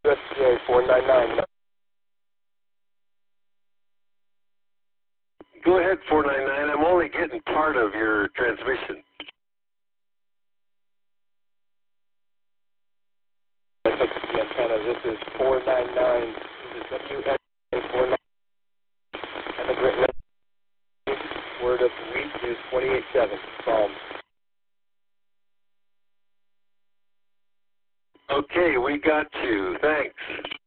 WSPA 499. Go ahead, 499. I'm only getting part of your transmission. This is 499. This is WSPA 499. Immigrant word of the week is 28.7. Psalm. Okay, we got you. Thanks.